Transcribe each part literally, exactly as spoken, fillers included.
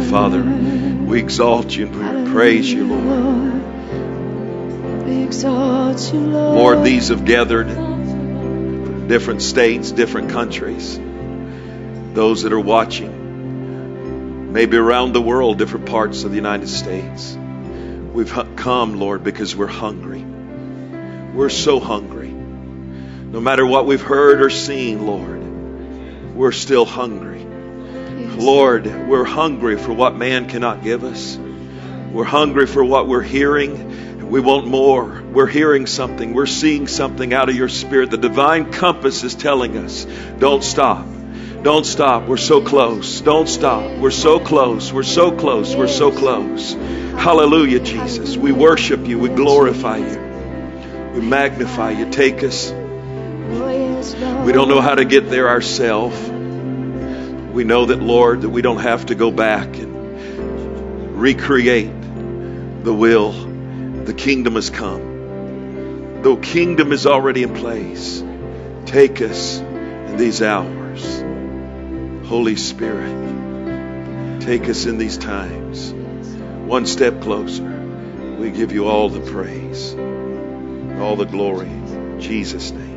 Father, we exalt you and we praise you, Lord. We exalt you, Lord. Lord, these have gathered from different states, different countries. Those that are watching, maybe around the world, different parts of the United States. We've come, Lord, because we're hungry. We're so hungry. No matter what we've heard or seen, Lord, we're still hungry. Lord, we're hungry for what man cannot give us. We're hungry for what we're hearing. We want more. We're hearing something. We're seeing something out of your Spirit. The divine compass is telling us, don't stop. Don't stop. We're so close. Don't stop. We're so close. We're so close. We're so close. Hallelujah, Jesus. We worship you. We glorify you. We magnify you. Take us. We don't know how to get there ourselves. We know that, Lord, that we don't have to go back and recreate the will. The kingdom has come. The kingdom is already in place. Take us in these hours. Holy Spirit, take us in these times. One step closer. We give you all the praise, all the glory. In Jesus' name.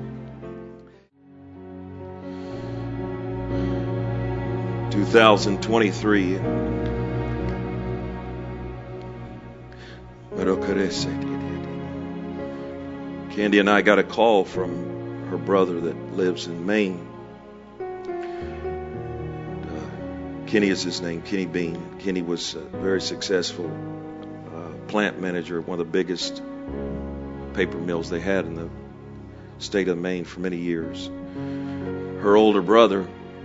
twenty twenty-three. Candy and I got a call from her brother that lives in Maine. Kenny is his name, Kenny Bean. Kenny was a very successful uh, plant manager at one of the biggest paper mills they had in the state of Maine for many years. Her older brother,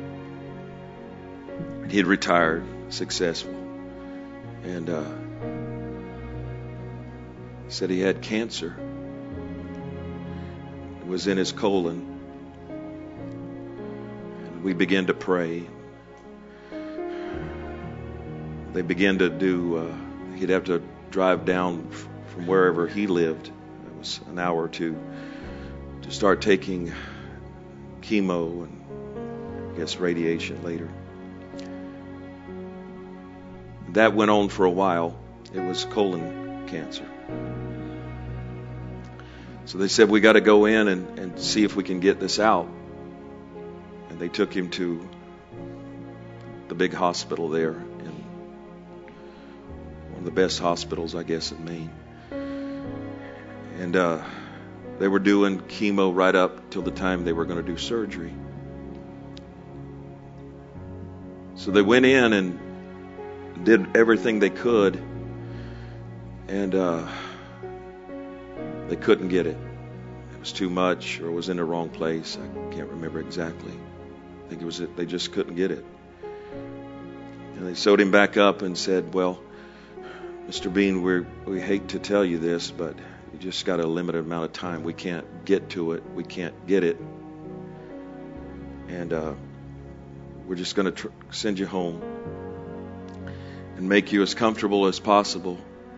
he had retired, successful, and uh, said he had cancer. It was in his colon. And we began to pray. They began to do, uh, he'd have to drive down f- from wherever he lived. It was an hour or two to start taking chemo and I guess radiation later. That went on for a while. It was colon cancer. So they said, we got to go in and, and see if we can get this out. And they took him to the big hospital there. The best hospitals, I guess, in Maine. And uh, they were doing chemo right up till the time they were going to do surgery. So they went in and did everything they could, and uh, they couldn't get it. It was too much, or it was in the wrong place. I can't remember exactly. I think it was it. They just couldn't get it. And they sewed him back up and said, well, Mister Bean, we we hate to tell you this, but you just got a limited amount of time. We can't get to it. We can't get it. And uh, we're just going to tr- send you home and make you as comfortable as possible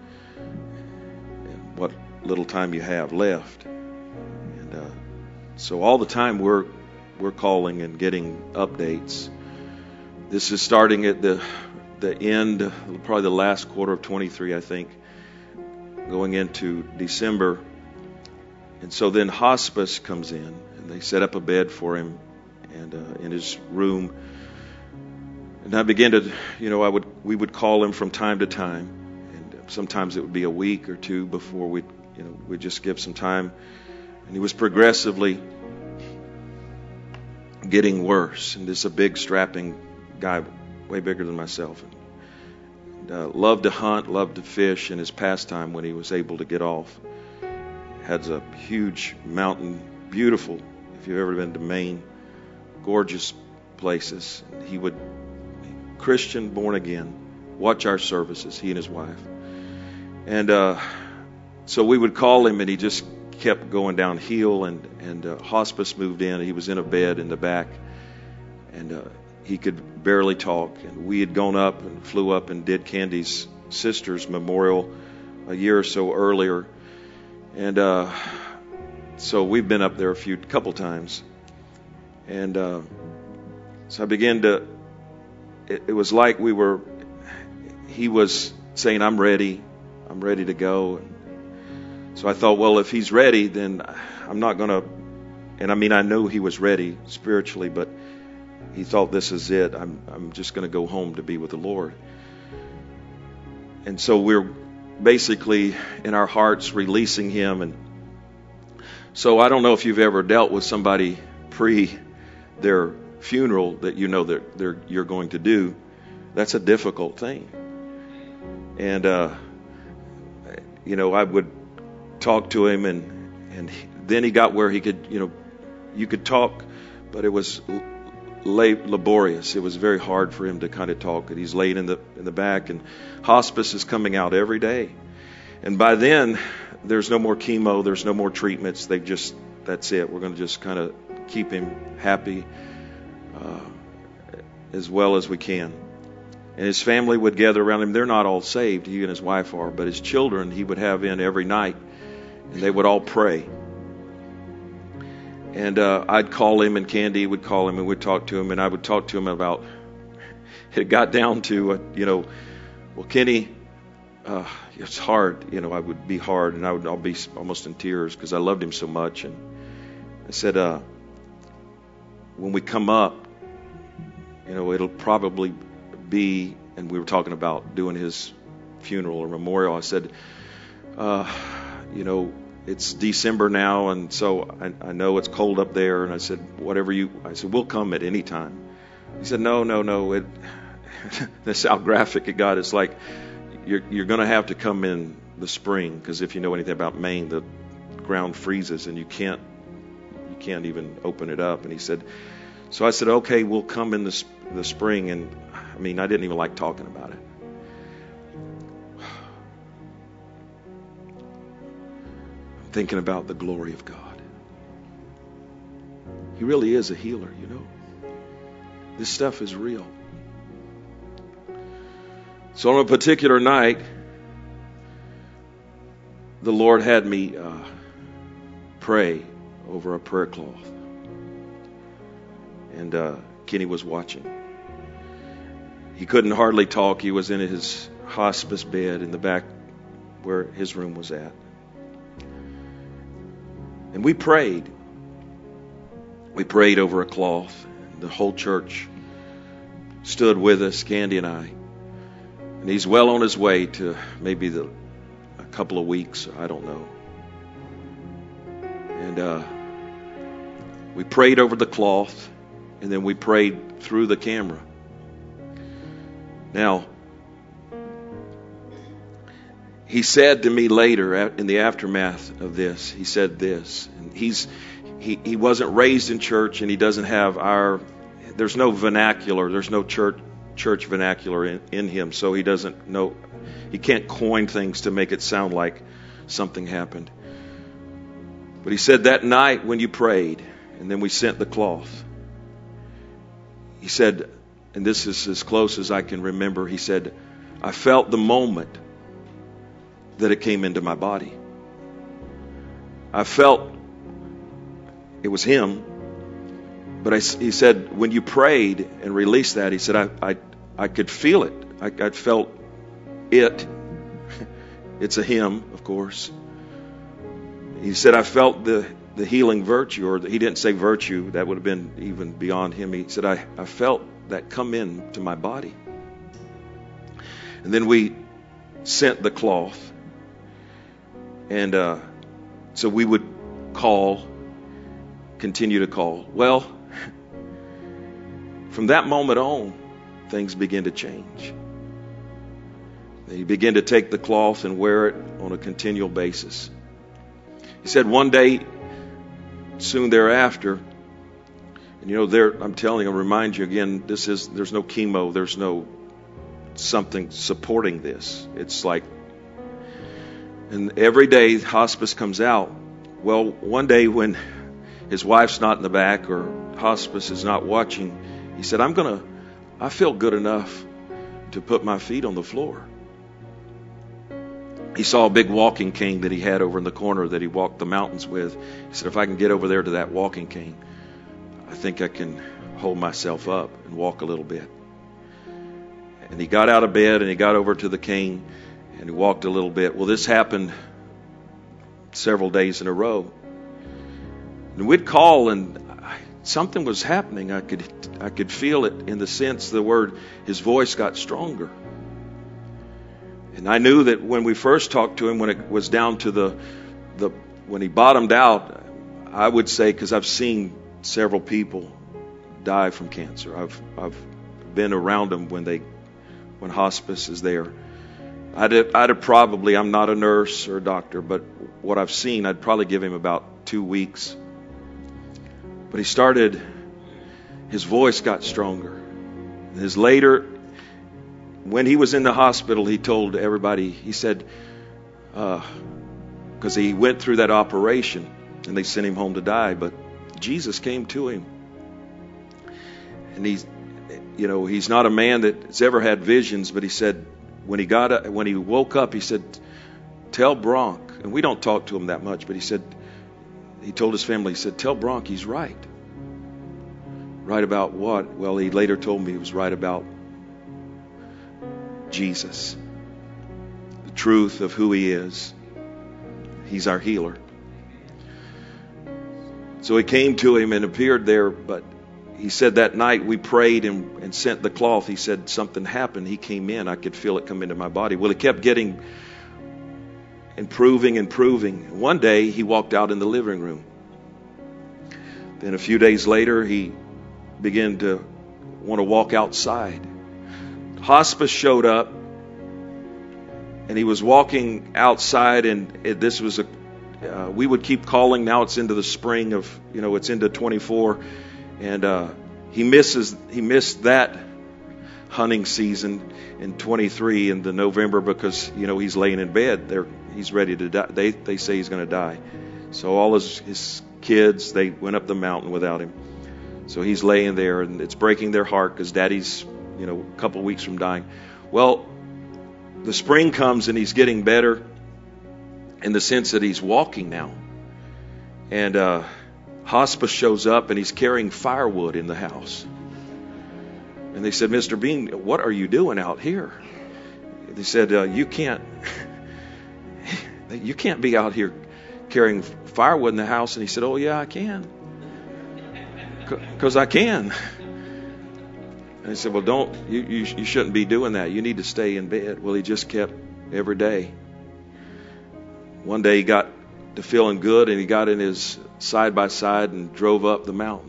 in what little time you have left. And uh, so all the time we're we're calling and getting updates. This is starting at the the end, probably the last quarter of twenty-three, I think, going into December. And so then hospice comes in, and they set up a bed for him and uh, in his room. And I began to, you know, I would we would call him from time to time, and sometimes it would be a week or two before we'd, you know, we'd just give some time. And he was progressively getting worse. And this is a big, strapping guy, way bigger than myself. And, uh, loved to hunt, loved to fish in his pastime when he was able to get off. Had a huge mountain, beautiful, if you've ever been to Maine, gorgeous places. He would, Christian, born again, watch our services, he and his wife. And uh, so we would call him, and he just kept going downhill, and, and uh, hospice moved in. He was in a bed in the back, and uh, he could barely talk. And we had gone up and flew up and did Candy's sister's memorial a year or so earlier. And uh, so we've been up there a few, couple times. And uh, so I began to, it, it was like we were he was saying, I'm ready. I'm ready to go. So I thought, well, if he's ready, then I'm not going to, and I mean, I knew he was ready spiritually, but he thought, this is it. I'm, I'm just going to go home to be with the Lord. And so we're basically in our hearts releasing him. And so I don't know if you've ever dealt with somebody pre their funeral that you know that they're, you're going to do. That's a difficult thing. And, uh, you know, I would talk to him, and, and he, then he got where he could, you know, you could talk, but it was laborious. It was very hard for him to kind of talk. And he's laid in the in the back, and hospice is coming out every day. And by then, there's no more chemo. There's no more treatments. They just, that's it. We're going to just kind of keep him happy uh, as well as we can. And his family would gather around him. They're not all saved. He and his wife are. But his children, he would have in every night, and they would all pray. And uh, I'd call him, and Candy would call him, and we'd talk to him, and I would talk to him about, it got down to, uh, you know, well, Kenny, uh, it's hard. You know, I would be hard, and I would I'll be almost in tears because I loved him so much. And I said, uh, when we come up, you know, it'll probably be, and we were talking about doing his funeral or memorial. I said, uh, you know, it's December now, and so I, I know it's cold up there. And I said, whatever you, I said, we'll come at any time. He said, no, no, no. It, that's how graphic it got. It's like, you're, you're going to have to come in the spring, because if you know anything about Maine, the ground freezes and you can't, you can't even open it up. And he said, so I said, okay, we'll come in the, the spring. And I mean, I didn't even like talking about it. I'm thinking about the glory of God. He really is a healer, you know. This stuff is real. So on a particular night, the Lord had me uh, pray over a prayer cloth. And uh, Kenny was watching. He couldn't hardly talk. He was in his hospice bed in the back where his room was at. And we prayed. We prayed over a cloth. The whole church stood with us, Candy and I. And he's well on his way to maybe the, a couple of weeks. I don't know. And uh, we prayed over the cloth. And then we prayed through the camera. Now, he said to me later in the aftermath of this, he said this. And he's he, he wasn't raised in church, and he doesn't have our, there's no vernacular, there's no church church vernacular in, in him, so he doesn't know, he can't coin things to make it sound like something happened. But he said that night when you prayed, and then we sent the cloth, he said, and this is as close as I can remember, he said, I felt the moment that it came into my body. I felt it was him. But I, he said, when you prayed and released that, he said, I I, I could feel it. I, I felt it. It's a him, of course. He said, I felt the, the healing virtue, or the, he didn't say virtue. That would have been even beyond him. He said, I, I felt that come in to my body. And then we sent the cloth. And uh, so we would call, continue to call. Well, from that moment on, things began to change. He began to take the cloth and wear it on a continual basis. He said one day, soon thereafter, and you know, there, I'm telling you, I'll remind you again, this is, there's no chemo, there's no something supporting this. It's like, and every day hospice comes out. Well, one day when his wife's not in the back or hospice is not watching, he said, I'm going to, I feel good enough to put my feet on the floor. He saw a big walking cane that he had over in the corner that he walked the mountains with. He said, if I can get over there to that walking cane, I think I can hold myself up and walk a little bit. And he got out of bed and he got over to the cane and he walked a little bit. Well, this happened several days in a row. And we'd call and something was happening. I could I could feel it in the sense the word, his voice got stronger. And I knew that when we first talked to him, when it was down to the, the when he bottomed out, I would say, because I've seen several people die from cancer. I've I've been around them when they when hospice is there. I'd have, I'd have probably, I'm not a nurse or a doctor, but what I've seen, I'd probably give him about two weeks. But he started, his voice got stronger. His later, when he was in the hospital, he told everybody, he said, because uh, he went through that operation and they sent him home to die, but Jesus came to him. And he's, you know, he's not a man that's ever had visions, but he said, when he got, when he woke up, he said, tell Bronk, and we don't talk to him that much, but he said, he told his family, he said, tell Bronk he's right. Right about what? Well, he later told me he was right about Jesus. The truth of who he is. He's our healer. So he came to him and appeared there, but he said that night we prayed and, and sent the cloth. He said something happened. He came in. I could feel it come into my body. Well, it kept getting improving, improving. One day he walked out in the living room. Then a few days later he began to want to walk outside. Hospice showed up and he was walking outside, and it, this was a uh, we would keep calling. Now it's into the spring of, you know, it's into twenty-four. And uh, he misses he missed that hunting season in twenty-three in the November because, you know, he's laying in bed. They're, he's ready to die. They they say he's going to die. So all his, his kids, they went up the mountain without him. So he's laying there, and it's breaking their heart because Daddy's, you know, a couple weeks from dying. Well, the spring comes and he's getting better in the sense that he's walking now. And uh hospice shows up and he's carrying firewood in the house. And they said, Mister Bean, what are you doing out here? They said, uh, you can't, you can't be out here carrying firewood in the house. And he said, oh yeah, I can. Because I can. And they said, well, don't, you, you, you shouldn't be doing that. You need to stay in bed. Well, he just kept every day. One day he got to feeling good and he got in his side by side and drove up the mountain.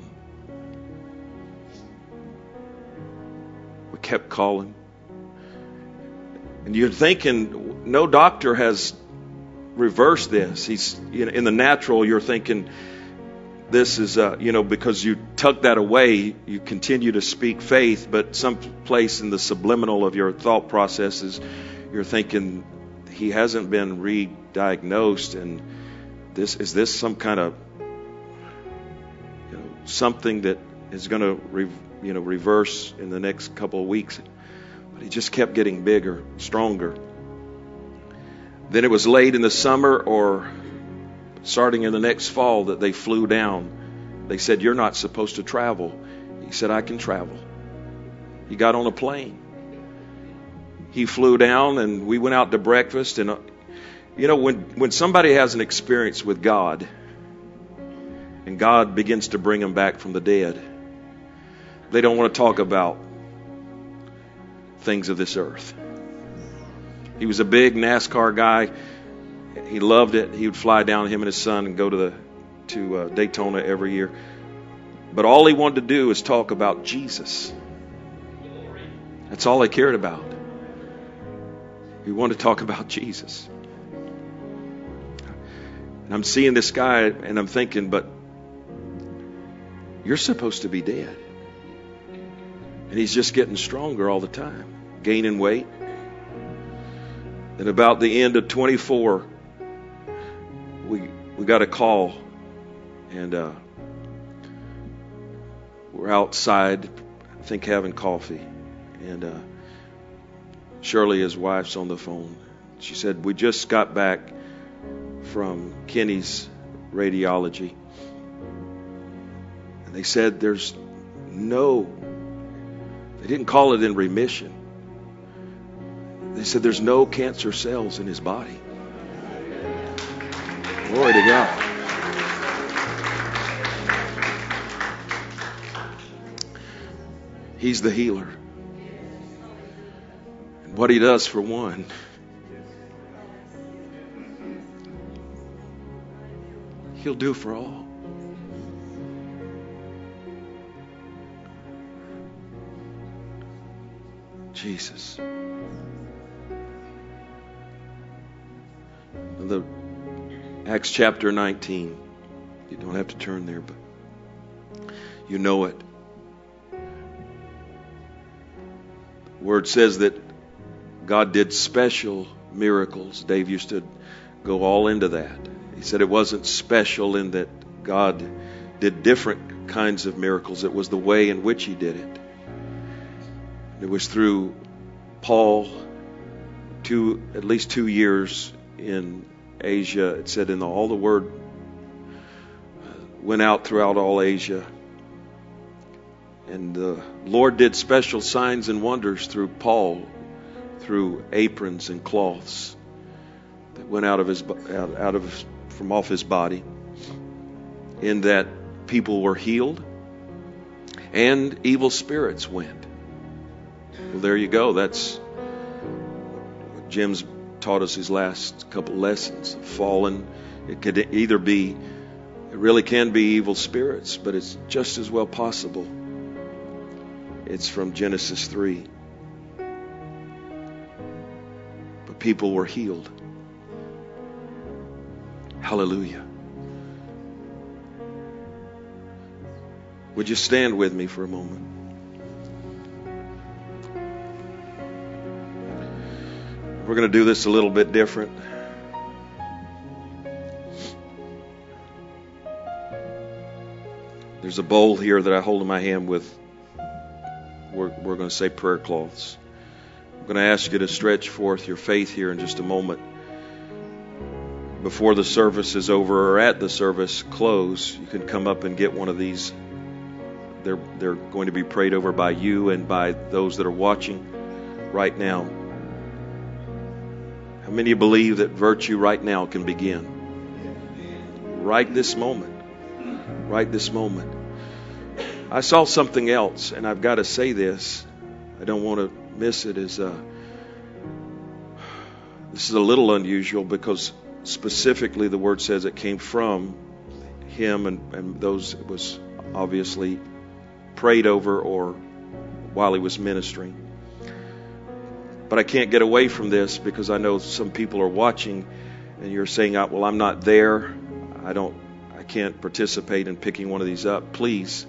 We kept calling. And you're thinking, no doctor has reversed this. He's, you know, in the natural, you're thinking this is, uh, you know, because you tuck that away, you continue to speak faith, but someplace in the subliminal of your thought processes, you're thinking he hasn't been re-diagnosed, and this is this some kind of, you know, something that is going to, re, you know, reverse in the next couple of weeks. But he just kept getting bigger, stronger. Then it was late in the summer or starting in the next fall that they flew down. They said, you're not supposed to travel. He said, I can travel. He got on a plane. He flew down and we went out to breakfast. And, uh, you know, when, when somebody has an experience with God and God begins to bring them back from the dead, they don't want to talk about things of this earth. He was a big NASCAR guy. He loved it. He would fly down, him and his son, and go to the to uh, Daytona every year. But all he wanted to do is talk about Jesus. That's all he cared about. He wanted to talk about Jesus. And I'm seeing this guy, and I'm thinking, but you're supposed to be dead. And he's just getting stronger all the time, gaining weight. And about the end of twenty-four, we we got a call, and uh, we're outside, I think, having coffee. And uh, Shirley, his wife's on the phone. She said, we just got back from Kenny's radiology. And they said there's no, they didn't call it in remission. They said there's no cancer cells in his body. Glory to God. He's the healer. And what he does for one, he'll do for all. Jesus. The Acts chapter nineteen. You don't have to turn there, but you know it. The word says that God did special miracles. Dave used to go all into that. He said it wasn't special in that God did different kinds of miracles. It was the way in which he did it. It was through Paul, two, at least two years in Asia. It said in the, all the word went out throughout all Asia. And the Lord did special signs and wonders through Paul, through aprons and cloths that went out of his out, out of from off his body, in that people were healed and evil spirits went. Well, there you go. That's what Jim's taught us his last couple lessons. Fallen. It could either be, it really can be evil spirits, but it's just as well possible it's from Genesis three. But people were healed. Hallelujah. Would you stand with me for a moment? We're going to do this a little bit different. There's a bowl here that I hold in my hand with, we're, we're going to say prayer cloths. I'm going to ask you to stretch forth your faith here in just a moment. Before the service is over or at the service close, you can come up and get one of these. They're, they're going to be prayed over by you and by those that are watching right now. How many of you believe that virtue right now can begin? Right this moment. Right this moment. I saw something else, and I've got to say this. I don't want to miss it. Is uh, this is a little unusual because specifically the word says it came from him and, and those it was obviously prayed over or while he was ministering. But I can't get away from this because I know some people are watching and you're saying, well, I'm not there. I don't, I can't participate in picking one of these up. Please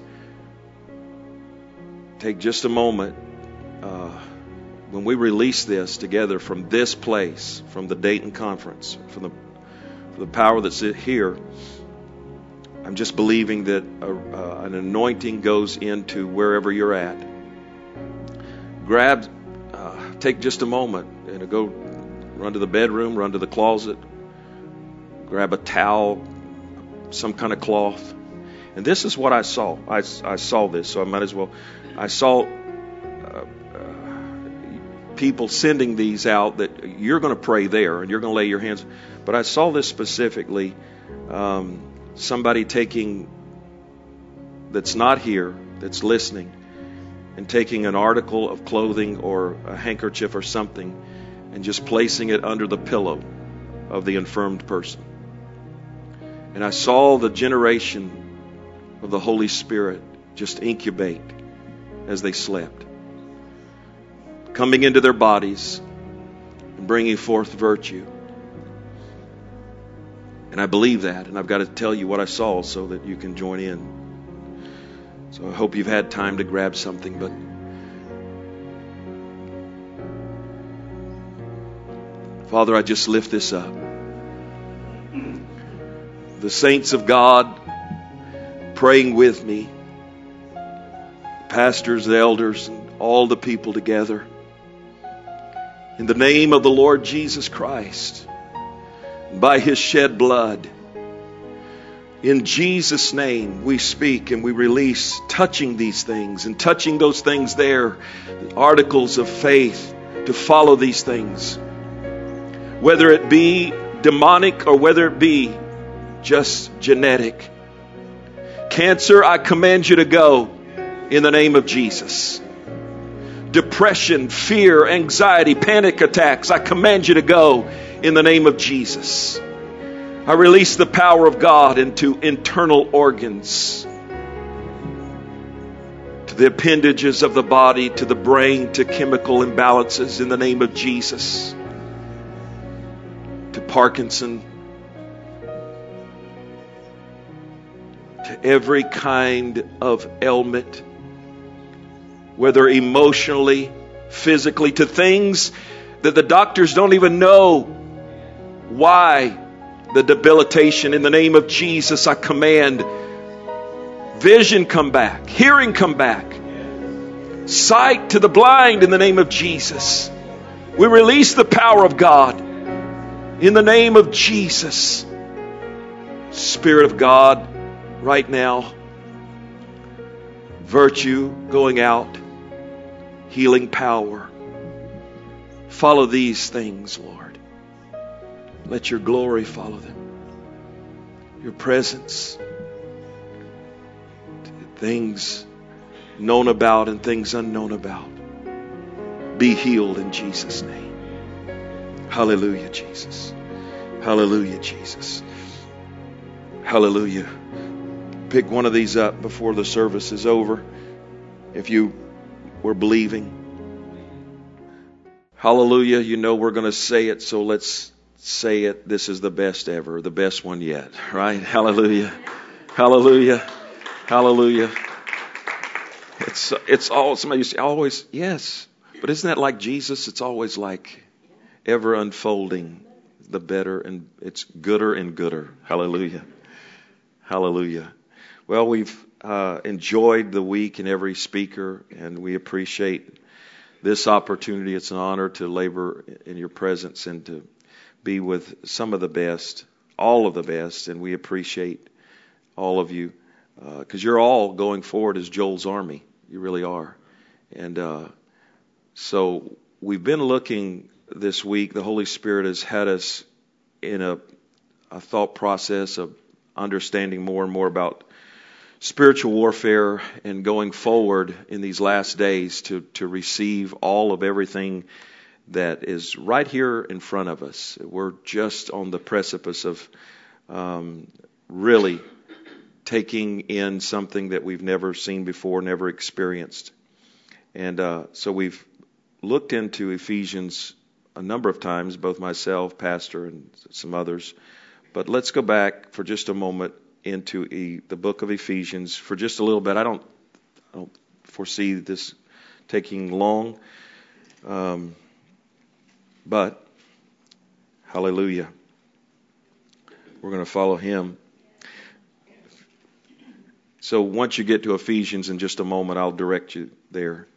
take just a moment. Uh, when we release this together from this place, from the Dayton conference, from the, from the power that's here, I'm just believing that a, uh, an anointing goes into wherever you're at. Grab, uh, take just a moment and go run to the bedroom, run to the closet, grab a towel, some kind of cloth. And this is what I saw. I, I saw this, so I might as well. I saw uh, uh, people sending these out that you're going to pray there and you're going to lay your hands. But I saw this specifically. Um, somebody taking, that's not here, that's listening, and taking an article of clothing or a handkerchief or something and just placing it under the pillow of the infirmed person. And I saw the generation of the Holy Spirit just incubate as they slept, coming into their bodies and bringing forth virtue. And I believe that, and I've got to tell you what I saw so that you can join in. So I hope you've had time to grab something, but Father, I just lift this up. The saints of God praying with me, pastors, the elders, and all the people together. In the name of the Lord Jesus Christ, by his shed blood, in Jesus' name we speak and we release touching these things and touching those things there, articles of faith to follow these things, whether it be demonic or whether it be just genetic. Cancer, I command you to go in the name of Jesus. Depression, fear, anxiety, panic attacks, I command you to go in the name of Jesus. I release the power of God into internal organs, to the appendages of the body, to the brain, to chemical imbalances in the name of Jesus. To Parkinson, to every kind of ailment, whether emotionally, physically, to things that the doctors don't even know why the debilitation. In the name of Jesus, I command vision come back, hearing come back, sight to the blind in the name of Jesus. We release the power of God in the name of Jesus. Spirit of God, right now, virtue going out, healing power. Follow these things, Lord. Let your glory follow them. Your presence. Things known about and things unknown about. Be healed in Jesus' name. Hallelujah, Jesus. Hallelujah, Jesus. Hallelujah. Pick one of these up before the service is over, if you were believing. Hallelujah. You know we're going to say it, so let's say it. This is the best ever, the best one yet, right? Hallelujah. Hallelujah. Hallelujah. It's it's all, somebody used to always, yes. But isn't that like Jesus? It's always like ever unfolding, the better, and it's gooder and gooder. Hallelujah. Hallelujah. Well, we've uh, enjoyed the week and every speaker, and we appreciate this opportunity. It's an honor to labor in your presence and to be with some of the best, all of the best, and we appreciate all of you because uh, you're all going forward as Joel's army. You really are. And uh, so we've been looking this week. The Holy Spirit has had us in a, a thought process of understanding more and more about spiritual warfare and going forward in these last days to, to receive all of everything that is right here in front of us. We're just on the precipice of um, really taking in something that we've never seen before, never experienced. And uh, so we've looked into Ephesians a number of times, both myself, Pastor, and some others. But let's go back for just a moment into e, the book of Ephesians for just a little bit. I don't, I don't foresee this taking long. Um, but, hallelujah, we're going to follow him. So once you get to Ephesians in just a moment, I'll direct you there.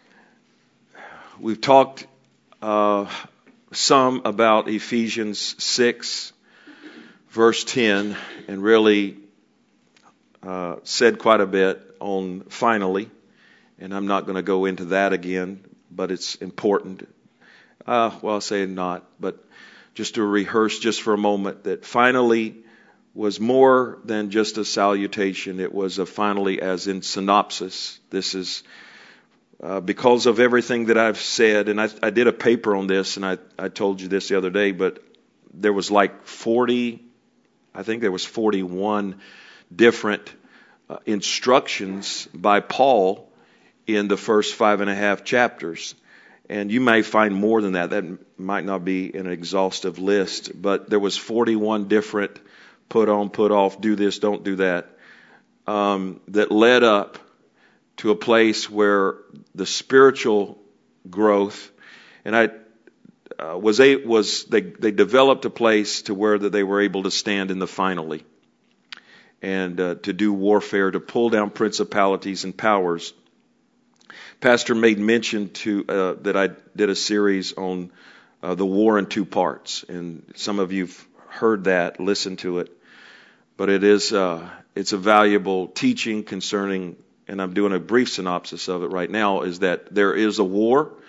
We've talked uh, some about Ephesians six, verse ten, and really uh, said quite a bit on finally, and I'm not going to go into that again, but it's important. Uh, well, I'll say not, but just to rehearse just for a moment that finally was more than just a salutation. It was a finally as in synopsis. This is uh, because of everything that I've said, and I, I did a paper on this, and I, I told you this the other day, but there was like forty, I think there was forty-one different uh, instructions by Paul in the first five and a half chapters. And you may find more than that. That might not be an exhaustive list, but there was forty-one different put on, put off, do this, don't do that, um, that led up to a place where the spiritual growth, and I uh, was a, was they they developed a place to where that they were able to stand in the finally, and uh, to do warfare, to pull down principalities and powers. Pastor made mention to uh, that I did a series on uh, the war in two parts, and some of you've heard that, listened to it. But it is uh, it's a valuable teaching concerning, and I'm doing a brief synopsis of it right now, is that there is a war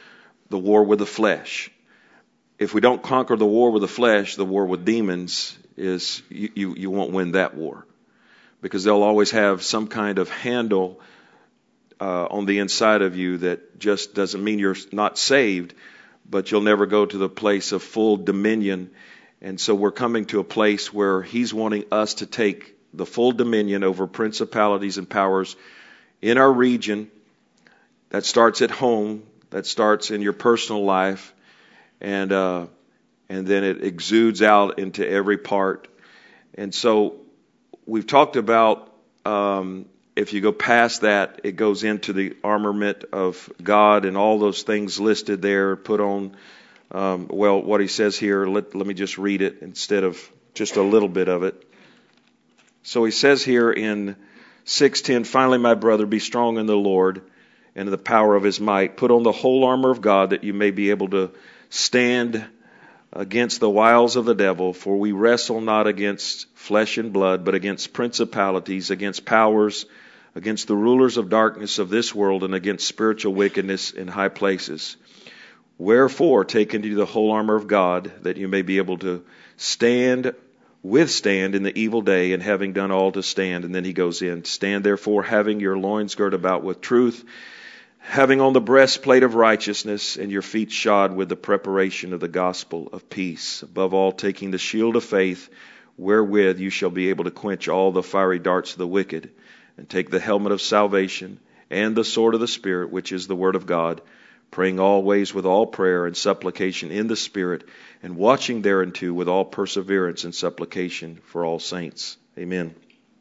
the war with the flesh. If we don't conquer the war with the flesh, the war with demons is, you, you, you won't win that war. Because they'll always have some kind of handle uh, on the inside of you that just doesn't mean you're not saved, but you'll never go to the place of full dominion. And so we're coming to a place where he's wanting us to take the full dominion over principalities and powers in our region. That starts at home, that starts in your personal life, and uh, and then it exudes out into every part. And so we've talked about, um, if you go past that, it goes into the armament of God and all those things listed there, put on, um, well, what he says here, let, let me just read it instead of just a little bit of it. So he says here in six ten, finally, my brother, be strong in the Lord and in the power of his might. Put on the whole armor of God that you may be able to stand against the wiles of the devil, for we wrestle not against flesh and blood, but against principalities, against powers, against the rulers of darkness of this world, and against spiritual wickedness in high places. Wherefore, take unto you the whole armor of God, that you may be able to stand, withstand in the evil day, and having done all to stand. And then he goes in, stand therefore, having your loins girt about with truth, having on the breastplate of righteousness, and your feet shod with the preparation of the gospel of peace. Above all, taking the shield of faith, wherewith you shall be able to quench all the fiery darts of the wicked, and take the helmet of salvation, and the sword of the Spirit, which is the word of God, praying always with all prayer and supplication in the Spirit, and watching thereunto with all perseverance and supplication for all saints. Amen.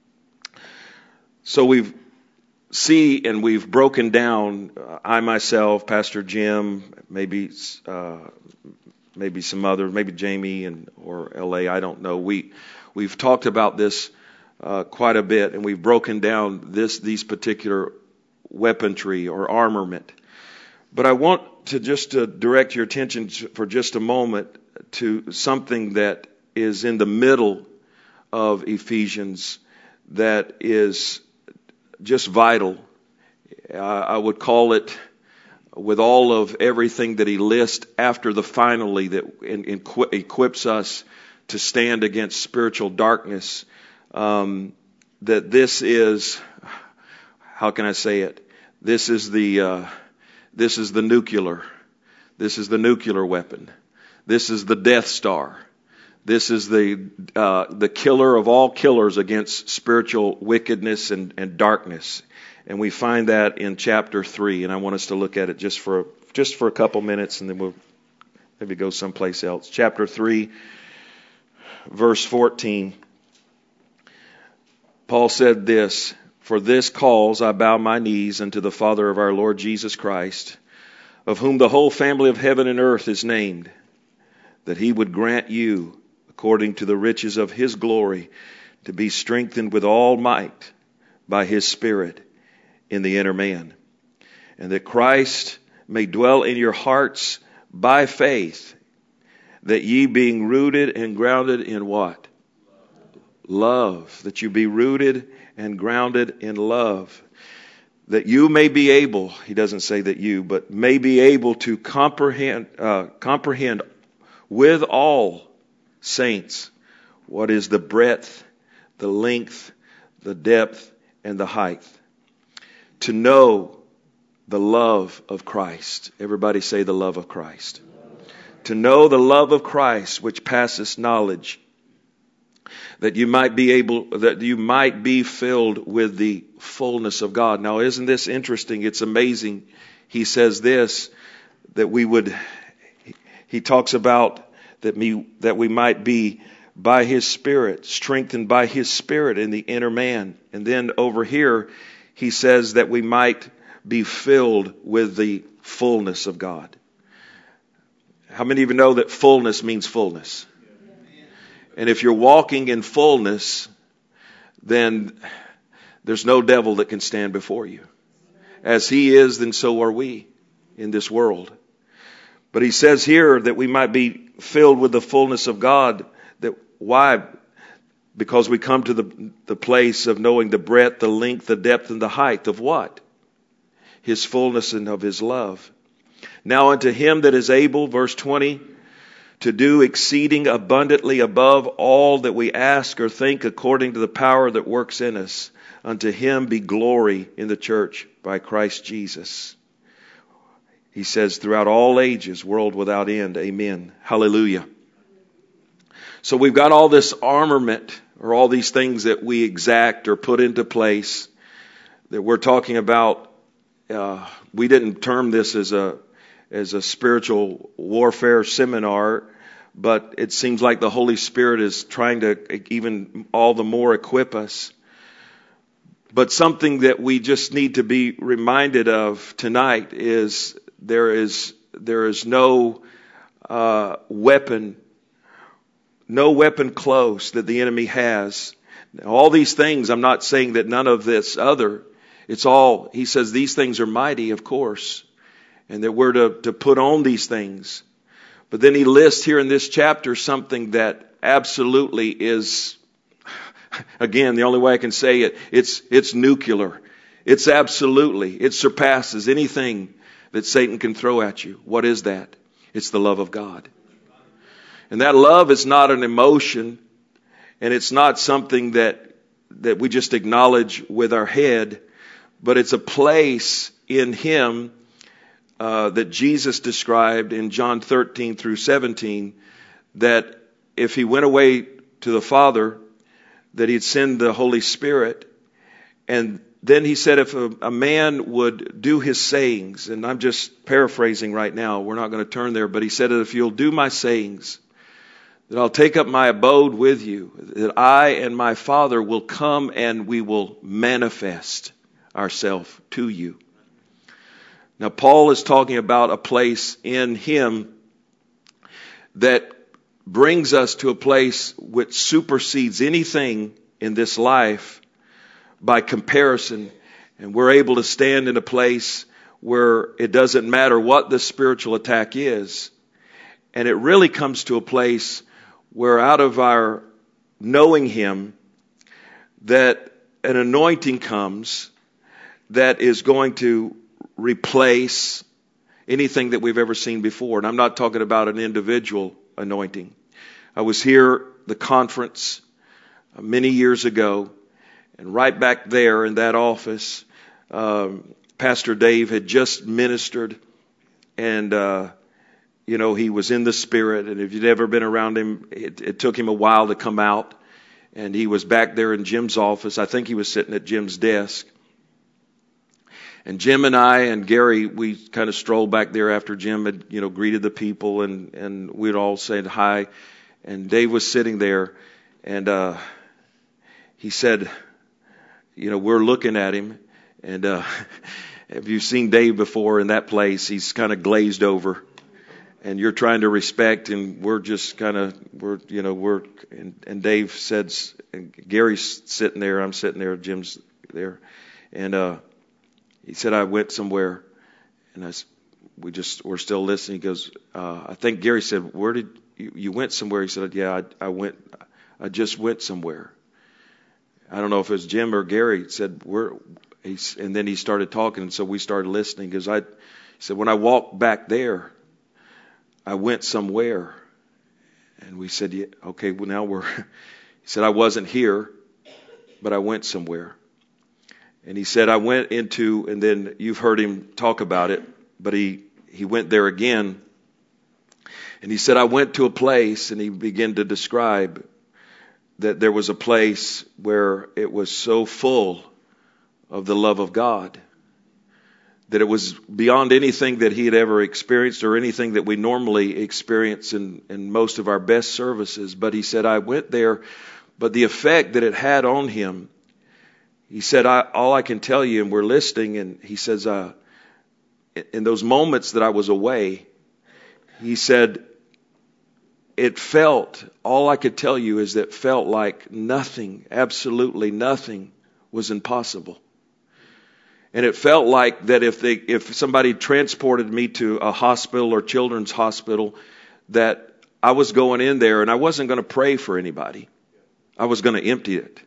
So we've see, and we've broken down, uh, I myself, Pastor Jim, maybe uh, maybe some other, maybe Jamie and or L A, I don't know. We we've talked about this uh, quite a bit, and we've broken down this these particular weaponry or armament. But I want to just to direct your attention for just a moment to something that is in the middle of Ephesians that is just vital. Uh, I would call it, with all of everything that he lists after the finally, that in, in, equips us to stand against spiritual darkness, um, that this is, how can I say it? This is the uh, this is the nuclear. This is the nuclear weapon. This is the Death Star. This is the uh, the killer of all killers against spiritual wickedness and, and darkness, and we find that in chapter three. And I want us to look at it just for just for a couple minutes, and then we'll maybe go someplace else. Chapter three, verse fourteen. Paul said this: "For this cause I bow my knees unto the Father of our Lord Jesus Christ, of whom the whole family of heaven and earth is named, that he would grant you, according to the riches of his glory, to be strengthened with all might by his Spirit in the inner man, and that Christ may dwell in your hearts by faith, that ye being rooted and grounded in what? Love. That you be rooted and grounded in love. That you may be able," he doesn't say that you, but may be able to comprehend, uh, comprehend with all saints what is the breadth, the length, the depth, and the height. To know the love of Christ. Everybody say the love of Christ. To know the love of Christ, which passeth knowledge, that you might be able, that you might be filled with the fullness of God. Now, isn't this interesting? It's amazing. He says this, that we would, he talks about that me, that we might be by his Spirit, strengthened by his Spirit in the inner man. And then over here, he says that we might be filled with the fullness of God. How many of you know that fullness means fullness? And if you're walking in fullness, then there's no devil that can stand before you. As he is, then so are we in this world. But he says here that we might be filled with the fullness of God. That why? Because we come to the, the place of knowing the breadth, the length, the depth, and the height of what? His fullness and of his love. Now unto him that is able, verse twenty, to do exceeding abundantly above all that we ask or think according to the power that works in us, unto him be glory in the church by Christ Jesus. He says, throughout all ages, world without end. Amen. Hallelujah. So we've got all this armament, or all these things that we exact or put into place that we're talking about. Uh, we didn't term this as a as a spiritual warfare seminar, but it seems like the Holy Spirit is trying to even all the more equip us. But something that we just need to be reminded of tonight is there is there is no uh, weapon, no weapon close that the enemy has. Now, all these things, I'm not saying that none of this other, it's all, he says these things are mighty, of course, and that we're to, to put on these things. But then he lists here in this chapter something that absolutely is, again, the only way I can say it, it's it's nuclear. It's absolutely, it surpasses anything that Satan can throw at you. What is that? It's the love of God. And that love is not an emotion, and it's not something that that we just acknowledge with our head, but it's a place in him uh, that Jesus described in John thirteen through seventeen, that if he went away to the Father, that he'd send the Holy Spirit. And then he said if a, a man would do his sayings, and I'm just paraphrasing right now, we're not going to turn there, but he said that if you'll do my sayings, that I'll take up my abode with you, that I and my Father will come and we will manifest ourselves to you. Now, Paul is talking about a place in him that brings us to a place which supersedes anything in this life by comparison. And we're able to stand in a place where it doesn't matter what the spiritual attack is. And it really comes to a place where out of our knowing him, that an anointing comes that is going to replace anything that we've ever seen before. And I'm not talking about an individual anointing. I was here, the conference, uh, many years ago, and right back there in that office, um, Pastor Dave had just ministered, and uh, you know, he was in the Spirit, and if you'd ever been around him, it, it took him a while to come out, and he was back there in Jim's office. I think he was sitting at Jim's desk. And Jim and I and Gary, we kind of strolled back there after Jim had, you know, greeted the people, and, and we'd all said hi. And Dave was sitting there, and uh, he said, you know, we're looking at him, and uh, have you seen Dave before in that place? He's kind of glazed over, and you're trying to respect, and we're just kind of, we're, you know, we're, and, and Dave said, and Gary's sitting there, I'm sitting there, Jim's there, and uh, he said, I went somewhere, and I, we just, we're still listening. He goes, uh, I think Gary said, where did you, you went somewhere? He said, yeah, I, I went, I just went somewhere. I don't know if it was Jim or Gary. He said, where, he's, and then he started talking, and so we started listening, because I, he said, when I walked back there, I went somewhere. And we said, yeah, okay, well now we're, he said, I wasn't here, but I went somewhere. And he said, I went into, and then you've heard him talk about it, but he, he went there again. And he said, I went to a place, and he began to describe that there was a place where it was so full of the love of God that it was beyond anything that he had ever experienced or anything that we normally experience in, in most of our best services. But he said, I went there, but the effect that it had on him, he said, I, all I can tell you, and we're listening, and he says, uh, in those moments that I was away, he said, it felt, all I could tell you is that it felt like nothing, absolutely nothing was impossible. And it felt like that if they, if somebody transported me to a hospital or children's hospital, that I was going in there and I wasn't going to pray for anybody. I was going to empty it.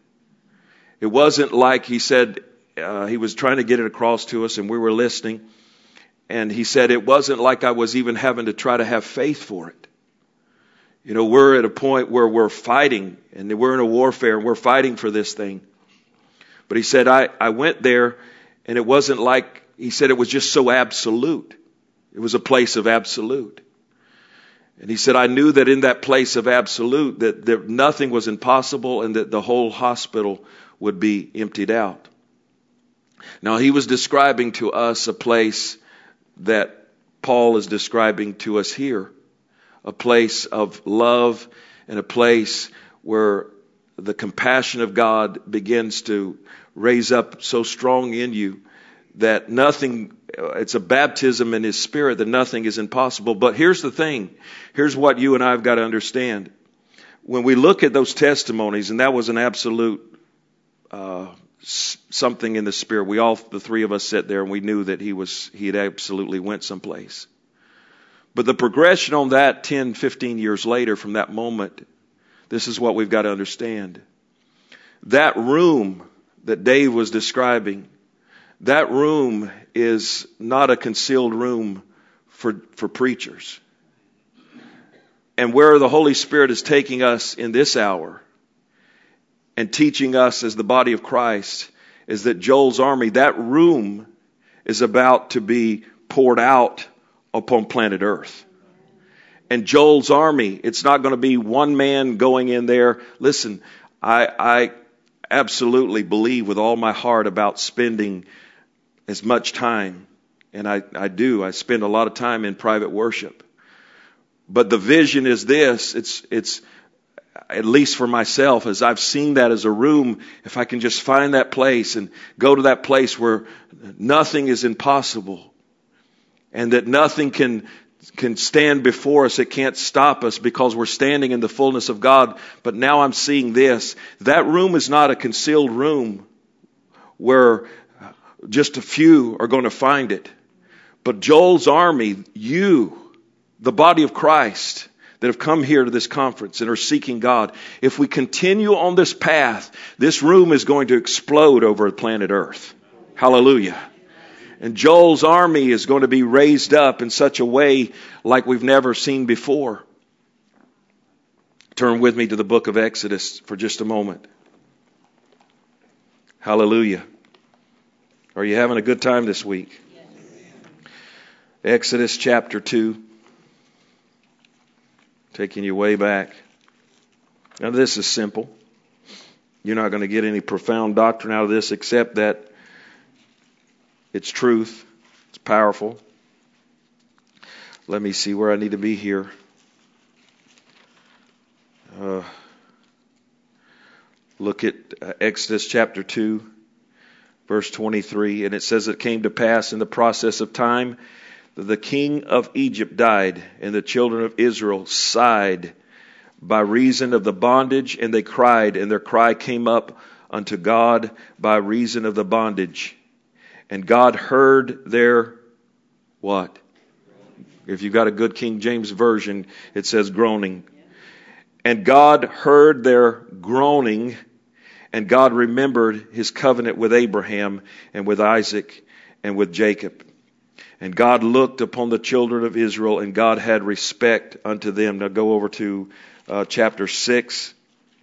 It wasn't like he said, uh, he was trying to get it across to us and we were listening. And he said it wasn't like I was even having to try to have faith for it. You know, we're at a point where we're fighting, and we're in a warfare, and we're fighting for this thing. But he said, I, I went there, and it wasn't like, he said it was just so absolute. It was a place of absolute. And he said, I knew that in that place of absolute, that, that nothing was impossible, and that the whole hospital would be emptied out. Now, he was describing to us a place that Paul is describing to us here. A place of love and a place where the compassion of God begins to raise up so strong in you that nothing, it's a baptism in His Spirit, that nothing is impossible. But here's the thing. Here's what you and I have got to understand. When we look at those testimonies, and that was an absolute uh, something in the Spirit. We all, the three of us, sat there and we knew that he was, he had absolutely went someplace. But the progression on that ten, fifteen years later from that moment, this is what we've got to understand. That room that Dave was describing, that room is not a concealed room for, for preachers. And where the Holy Spirit is taking us in this hour and teaching us as the body of Christ is that Joel's army, that room is about to be poured out upon planet Earth. And Joel's army, it's not going to be one man going in there. Listen, I, I absolutely believe with all my heart about spending as much time, and I, I do, I spend a lot of time in private worship. But the vision is this, it's, it's, at least for myself, as I've seen that as a room, if I can just find that place and go to that place where nothing is impossible, and that nothing can can stand before us. It can't stop us because we're standing in the fullness of God. But now I'm seeing this. That room is not a concealed room where just a few are going to find it. But Joel's army, you, the body of Christ that have come here to this conference and are seeking God, if we continue on this path, this room is going to explode over planet Earth. Hallelujah. And Joel's army is going to be raised up in such a way like we've never seen before. Turn with me to the book of Exodus for just a moment. Hallelujah. Are you having a good time this week? Yes. Exodus chapter two. Taking you way back. Now this is simple. You're not going to get any profound doctrine out of this except that it's truth. It's powerful. Let me see where I need to be here. Uh, look at uh, Exodus chapter two, verse twenty-three. And it says, it came to pass in the process of time that the king of Egypt died, and the children of Israel sighed by reason of the bondage, and they cried, and their cry came up unto God by reason of the bondage. And God heard their what? If you've got a good King James version, it says groaning. And God heard their groaning, and God remembered His covenant with Abraham and with Isaac and with Jacob. And God looked upon the children of Israel, and God had respect unto them. Now go over to uh, chapter six.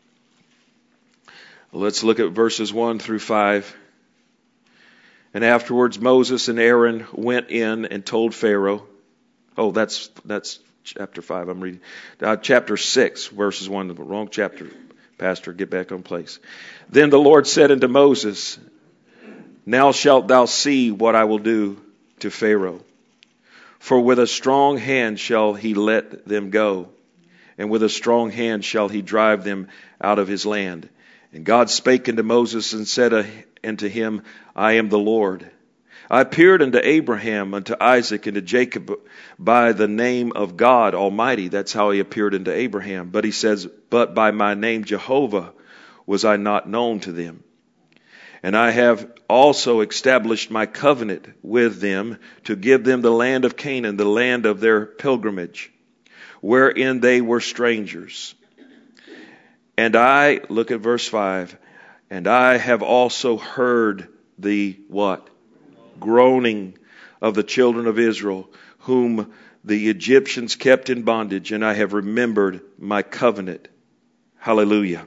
Let's look at verses one through five. And afterwards Moses and Aaron went in and told Pharaoh. Oh, that's that's chapter five I'm reading. Uh, chapter six, verses one. The wrong chapter, Pastor. Get back on place. Then the Lord said unto Moses, now shalt thou see what I will do to Pharaoh. For with a strong hand shall he let them go, and with a strong hand shall he drive them out of his land. And God spake unto Moses and said unto him, I am the Lord. I appeared unto Abraham, unto Isaac, and to Jacob by the name of God Almighty. That's how he appeared unto Abraham. But he says, but by my name Jehovah was I not known to them. And I have also established my covenant with them to give them the land of Canaan, the land of their pilgrimage, wherein they were strangers. And I, look at verse five, and I have also heard the what? Groaning of the children of Israel, whom the Egyptians kept in bondage, and I have remembered my covenant. Hallelujah.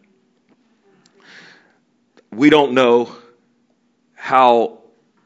We don't know how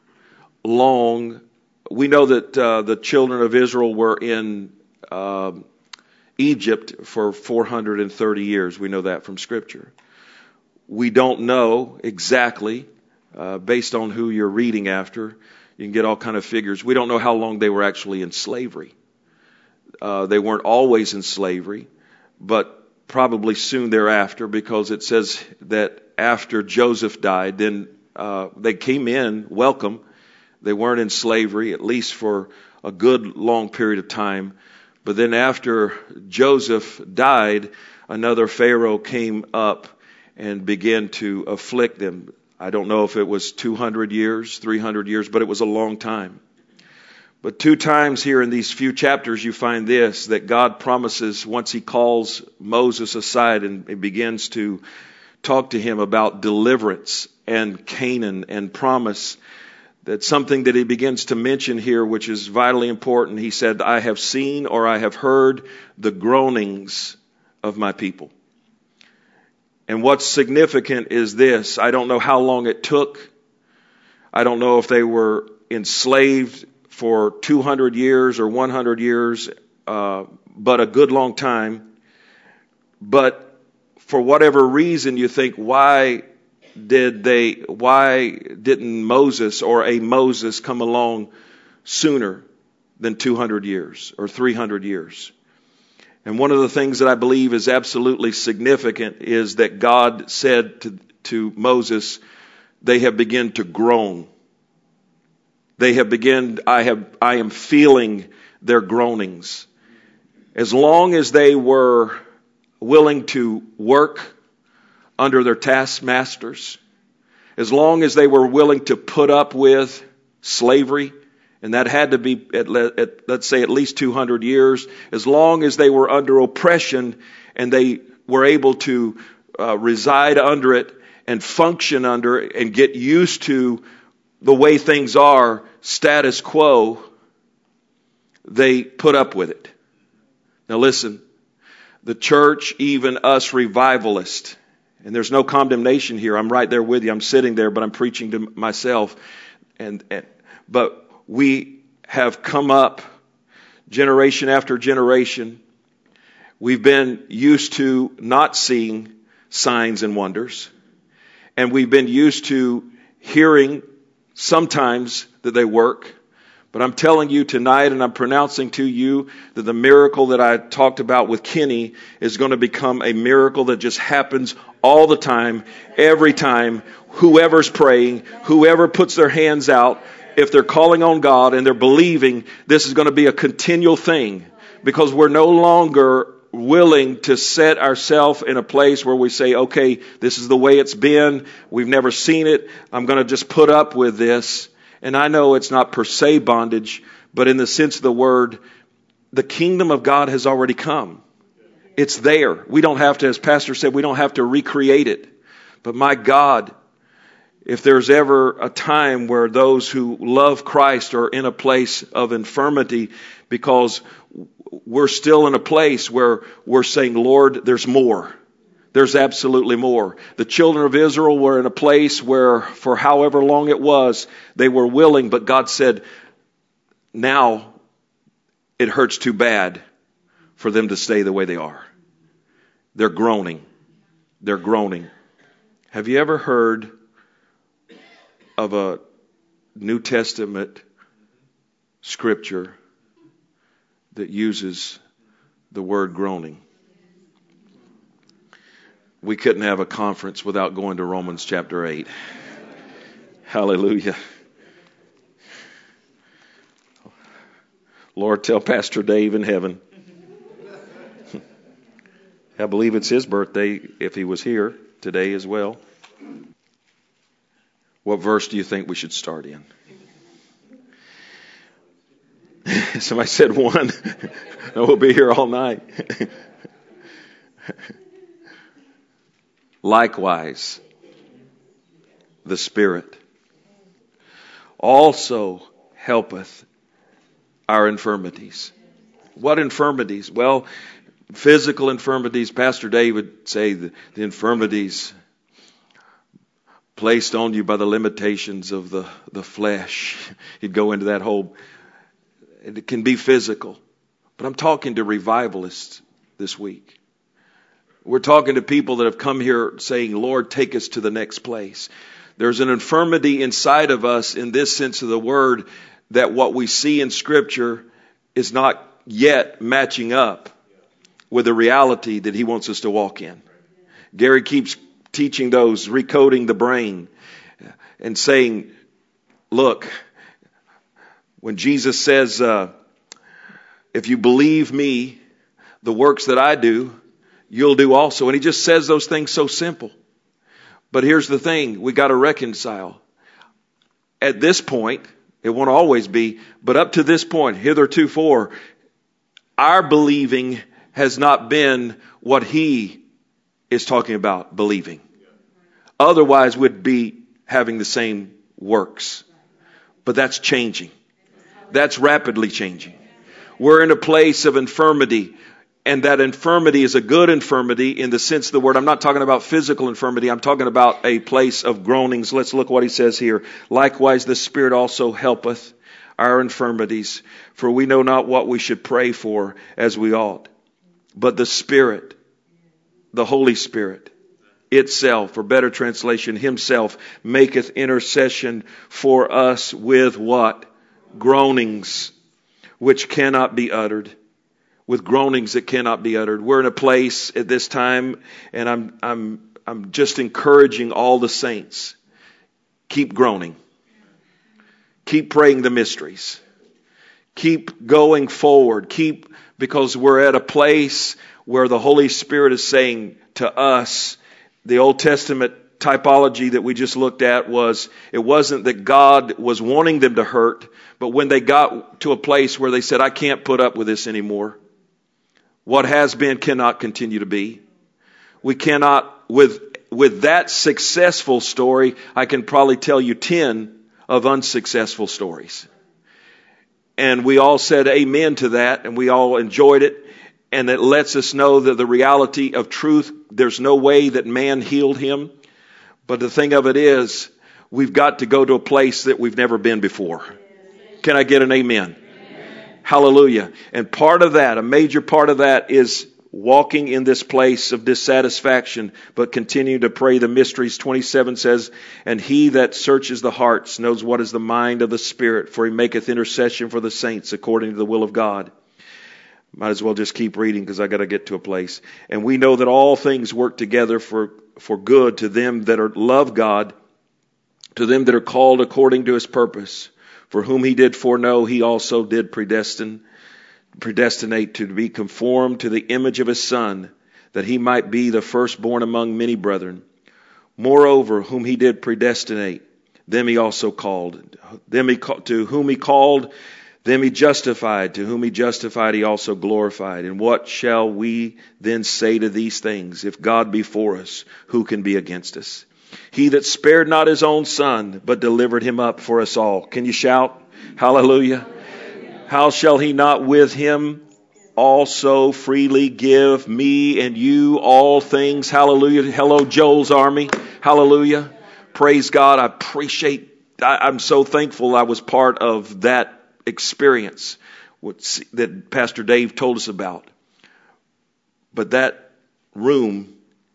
long. We know that uh, the children of Israel were in uh, Egypt for four hundred thirty years. We know that from Scripture. We don't know exactly, uh, based on who you're reading after. You can get all kind of figures. We don't know how long they were actually in slavery. Uh, they weren't always in slavery, but probably soon thereafter, because it says that after Joseph died, then uh, they came in welcome. They weren't in slavery, at least for a good long period of time. But then after Joseph died, another Pharaoh came up and began to afflict them. I don't know if it was two hundred years, three hundred years, but it was a long time. But two times here in these few chapters you find this, that God promises, once he calls Moses aside and begins to talk to him about deliverance and Canaan and promise, that something that he begins to mention here, which is vitally important. He said, I have seen or I have heard the groanings of my people. And what's significant is this. I don't know how long it took. I don't know if they were enslaved for two hundred years or one hundred years, uh, but a good long time. But for whatever reason, you think, why did they, why didn't Moses or a Moses come along sooner than two hundred years or three hundred years? And one of the things that I believe is absolutely significant is that God said to, to Moses, they have begun to groan. They have begun, I have, I am feeling their groanings. As long as they were willing to work under their taskmasters, as long as they were willing to put up with slavery, and that had to be, at, at, let's say, at least two hundred years, as long as they were under oppression and they were able to uh, reside under it and function under it and get used to the way things are, status quo, they put up with it. Now listen, the church, even us revivalists, and there's no condemnation here. I'm right there with you. I'm sitting there, but I'm preaching to myself. And, and but we have come up generation after generation. We've been used to not seeing signs and wonders. And we've been used to hearing sometimes that they work. But I'm telling you tonight, and I'm pronouncing to you, that the miracle that I talked about with Kenny is going to become a miracle that just happens all the time, every time. Whoever's praying, whoever puts their hands out, if they're calling on God and they're believing, this is going to be a continual thing, because we're no longer willing to set ourselves in a place where we say, okay, this is the way it's been. We've never seen it. I'm going to just put up with this. And I know it's not per se bondage, but in the sense of the word, the kingdom of God has already come. It's there. We don't have to, as Pastor said, we don't have to recreate it. But my God, if there's ever a time where those who love Christ are in a place of infirmity, because we're still in a place where we're saying, Lord, there's more. There's absolutely more. The children of Israel were in a place where, for however long it was, they were willing, but God said, now it hurts too bad for them to stay the way they are. They're groaning. They're groaning. Have you ever heard of a New Testament scripture that uses the word groaning? We couldn't have a conference without going to Romans chapter eight. Hallelujah. Lord, tell Pastor Dave in heaven. I believe it's his birthday if he was here today as well. What verse do you think we should start in? Somebody said one. We'll be here all night. Likewise, the Spirit also helpeth our infirmities. What infirmities? Well, physical infirmities. Pastor Dave would say the, the infirmities placed on you by the limitations of the, the flesh. He'd go into that whole, it can be physical. But I'm talking to revivalists this week. We're talking to people that have come here saying, Lord, take us to the next place. There's an infirmity inside of us in this sense of the word, that what we see in Scripture is not yet matching up with the reality that He wants us to walk in. Gary keeps teaching those, recoding the brain and saying, look, when Jesus says, uh, if you believe me, the works that I do, you'll do also. And He just says those things so simple. But here's the thing, we got to reconcile. At this point, it won't always be, but up to this point, hitherto, our believing has not been what He is talking about believing. Otherwise, we'd be having the same works. But that's changing. That's rapidly changing. We're in a place of infirmity. And that infirmity is a good infirmity in the sense of the word. I'm not talking about physical infirmity. I'm talking about a place of groanings. Let's look what he says here. Likewise, the Spirit also helpeth our infirmities, for we know not what we should pray for as we ought. But the Spirit, the Holy Spirit itself, or better translation, Himself, maketh intercession for us with what? Groanings, which cannot be uttered. With groanings that cannot be uttered. We're in a place at this time, and I'm I'm I'm just encouraging all the saints. Keep groaning. Keep praying the mysteries. Keep going forward. Keep, because we're at a place where the Holy Spirit is saying to us, the Old Testament typology that we just looked at was, it wasn't that God was wanting them to hurt, but when they got to a place where they said, I can't put up with this anymore. What has been cannot continue to be. We cannot, with with that successful story, I can probably tell you ten of unsuccessful stories. And we all said amen to that, and we all enjoyed it. And it lets us know that the reality of truth, there's no way that man healed him. But the thing of it is, we've got to go to a place that we've never been before. Can I get an amen? Hallelujah. And part of that, a major part of that is walking in this place of dissatisfaction, but continue to pray the mysteries. twenty-seven says, and He that searches the hearts knows what is the mind of the Spirit, for He maketh intercession for the saints according to the will of God. Might as well just keep reading because I got to get to a place. And we know that all things work together for, for good to them that are love God, to them that are called according to His purpose. For whom He did foreknow, He also did predestine, predestinate to be conformed to the image of His Son, that He might be the firstborn among many brethren. Moreover, whom He did predestinate, them He also called. Them he to whom He called, them He justified. To whom He justified, He also glorified. And what shall we then say to these things? If God be for us, who can be against us? He that spared not His own Son, but delivered Him up for us all. Can you shout? Hallelujah. How shall He not with Him also freely give me and you all things? Hallelujah. Hello, Joel's army. Hallelujah. Praise God. I appreciate, I, I'm so thankful I was part of that experience that Pastor Dave told us about. But that room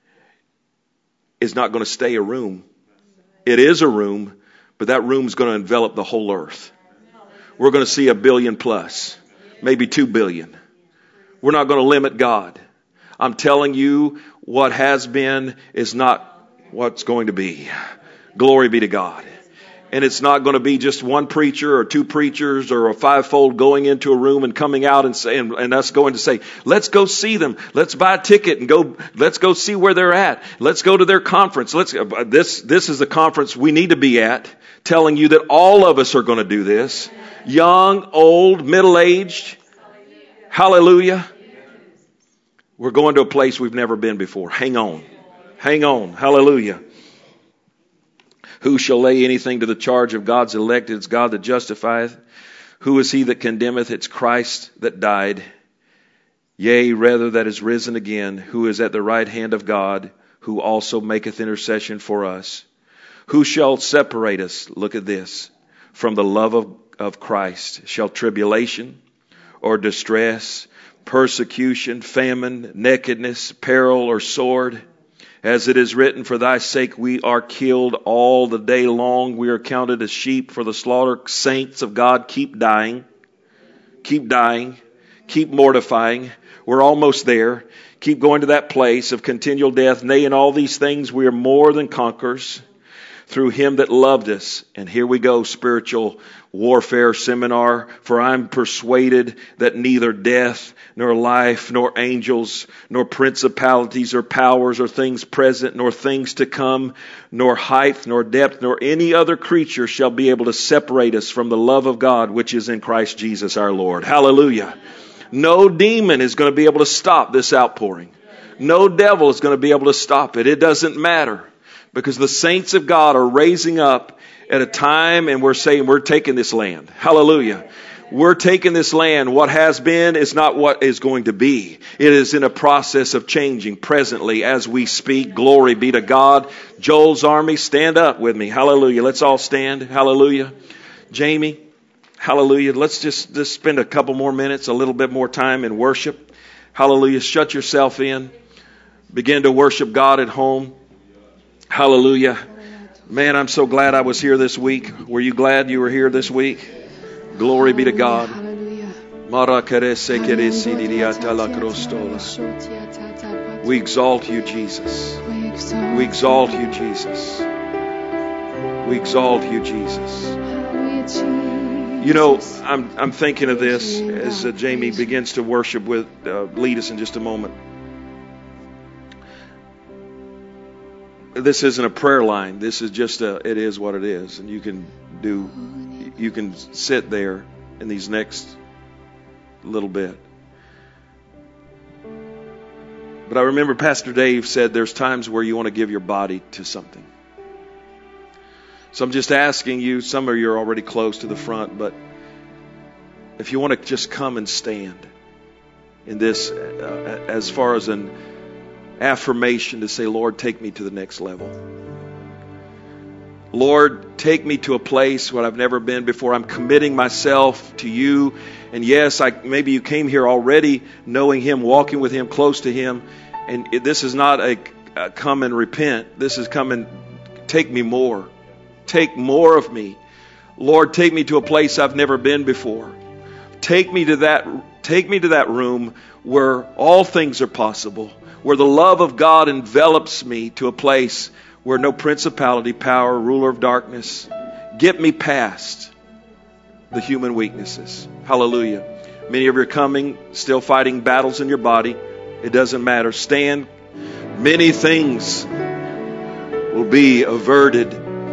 is not going to stay a room. It is a room, but that room is going to envelop the whole earth. We're going to see a billion plus, maybe two billion. We're not going to limit God. I'm telling you, what has been is not what's going to be. Glory be to God. And it's not going to be just one preacher or two preachers or a fivefold going into a room and coming out and saying, and us going to say, let's go see them. Let's buy a ticket and go, let's go see where they're at. Let's go to their conference. Let's, this, this is the conference we need to be at, telling you that all of us are going to do this. Young, old, middle-aged. Hallelujah. We're going to a place we've never been before. Hang on. Hang on. Hallelujah. Who shall lay anything to the charge of God's elect? It's God that justifieth. Who is he that condemneth? It's Christ that died. Yea, rather that is risen again, who is at the right hand of God, who also maketh intercession for us. Who shall separate us? Look at this. From the love of, of Christ. Shall tribulation or distress, persecution, famine, nakedness, peril, or sword? As it is written, for thy sake we are killed all the day long. We are counted as sheep for the slaughter. Saints of God, keep dying. Keep dying. Keep mortifying. We're almost there. Keep going to that place of continual death. Nay, in all these things we are more than conquerors through him that loved us. And here we go, spiritual warfare seminar. For I'm persuaded that neither death, nor life, nor angels, nor principalities, or powers, or things present, nor things to come, nor height, nor depth, nor any other creature shall be able to separate us from the love of God, which is in Christ Jesus our Lord. Hallelujah. No demon is going to be able to stop this outpouring. No devil is going to be able to stop it. It doesn't matter. Because the saints of God are raising up at a time, and we're saying we're taking this land. Hallelujah. We're taking this land. What has been is not what is going to be. It is in a process of changing presently as we speak. Glory be to God. Joel's army, stand up with me. Hallelujah. Let's all stand. Hallelujah. Jamie, hallelujah. Let's just, just spend a couple more minutes, a little bit more time in worship. Hallelujah. Shut yourself in. Begin to worship God at home. Hallelujah. Man, I'm so glad I was here this week. Were you glad you were here this week? Glory be to God. We exalt you, Jesus. We exalt you, Jesus. We exalt you, Jesus. You know, I'm I'm thinking of this as uh, Jamie begins to worship with uh, lead us in just a moment. This isn't a prayer line. This is just a, it is what it is. And you can do, you can sit there in these next little bit. But I remember Pastor Dave said there's times where you want to give your body to something. So I'm just asking you, some of you are already close to the front, but if you want to just come and stand in this uh, as far as an affirmation to say, Lord, take me to the next level. Lord, take me to a place where I've never been before. I'm committing myself to you. And yes, I, maybe you came here already knowing him, walking with him, close to him. And it, this is not a, a come and repent. This is come and take me more. Take more of me. Lord, take me to a place I've never been before. Take me to that, take me to that room where all things are possible, where the love of God envelops me to a place where no principality, power, ruler of darkness, get me past the human weaknesses. Hallelujah. Many of you are coming, still fighting battles in your body. It doesn't matter. Stand. Many things will be averted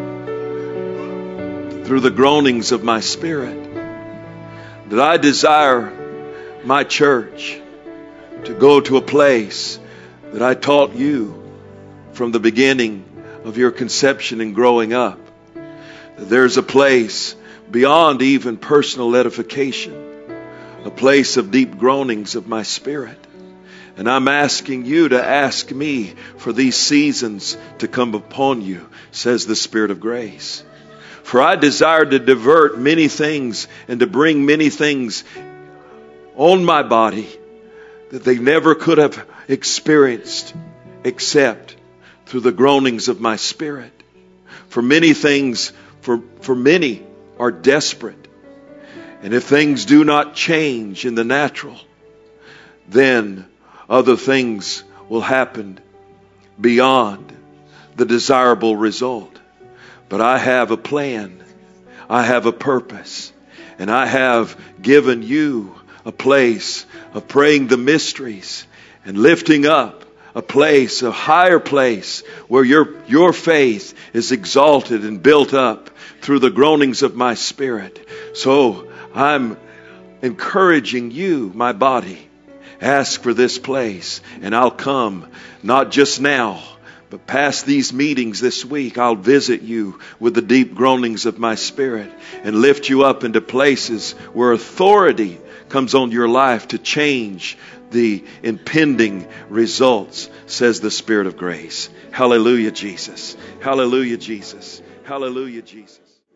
through the groanings of my spirit. That I desire my church to go to a place that I taught you from the beginning of your conception and growing up. That there's a place beyond even personal edification, a place of deep groanings of my spirit. And I'm asking you to ask me for these seasons to come upon you, says the Spirit of grace. For I desire to divert many things and to bring many things on my body that they never could have experienced except through the groanings of my spirit. For many things, for, for many are desperate. And if things do not change in the natural, then other things will happen beyond the desirable result. But I have a plan. I have a purpose. And I have given you a place of praying the mysteries and lifting up a place, a higher place where your, your faith is exalted and built up through the groanings of my spirit. So I'm encouraging you, my body, ask for this place and I'll come, not just now, But past these meetings this week, I'll visit you with the deep groanings of my spirit and lift you up into places where authority comes on your life to change the impending results, says the Spirit of grace. Hallelujah, Jesus. Hallelujah, Jesus. Hallelujah, Jesus.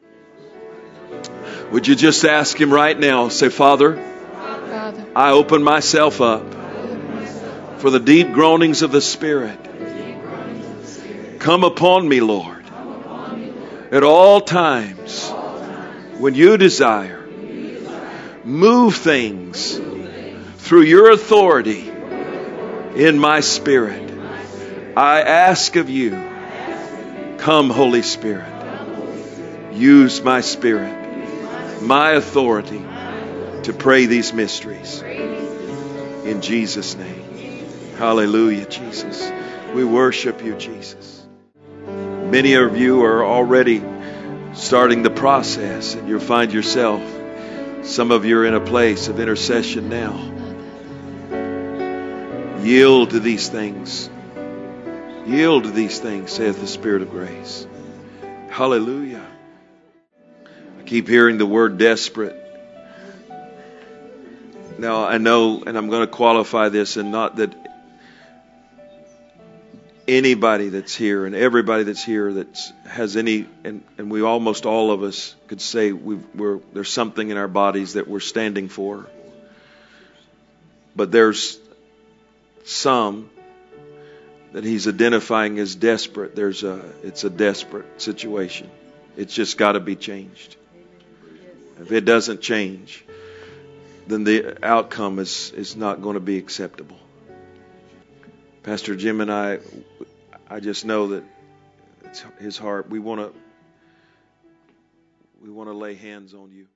Would you just ask Him right now, say, Father, Father, I open myself up for the deep groanings of the Spirit. Come upon me, Lord, at all times when you desire. Move things through your authority in my spirit. I ask of you, come, Holy Spirit. Use my spirit, my authority to pray these mysteries. In Jesus' name. Hallelujah, Jesus. We worship you, Jesus. Many of you are already starting the process, and you'll find yourself, some of you are in a place of intercession now. Yield to these things. Yield to these things, saith the Spirit of grace. Hallelujah. I keep hearing the word desperate. Now, I know, and I'm going to qualify this, and not that anybody that's here and everybody that's here that has any, and, and we almost all of us could say we've, we're, there's something in our bodies that we're standing for. But there's some that He's identifying as desperate. There's a, it's a desperate situation. It's just got to be changed. If it doesn't change, then the outcome is, is not going to be acceptable. Pastor Jim and I, I just know that it's his heart. We want to, we want to lay hands on you.